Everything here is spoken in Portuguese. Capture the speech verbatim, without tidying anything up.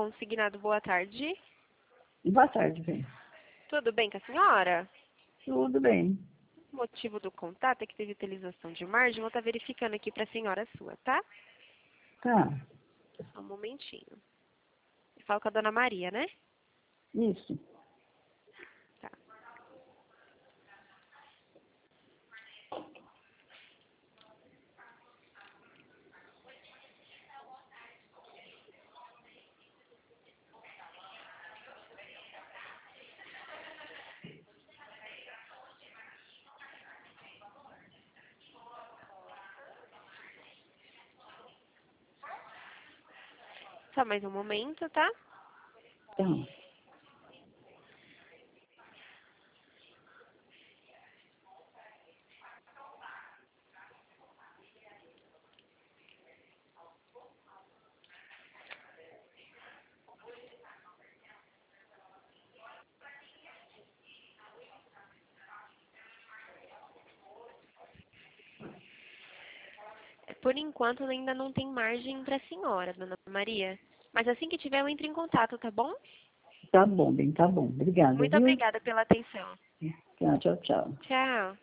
Consignado, boa tarde. Boa tarde, bem. Tudo bem com a senhora? Tudo bem. O motivo do contato é que teve utilização de margem. Vou estar verificando aqui para a senhora sua, tá? Tá. Só um momentinho. Falo com a dona Maria, né? Isso. Tá. Só mais um momento, tá? Tá. Por enquanto, ainda não tem margem para a senhora, dona Maria. Mas assim que tiver, eu entro em contato, tá bom? Tá bom, bem, tá bom. Obrigada, Muito viu? obrigada pela atenção. Tá, tchau, tchau. Tchau.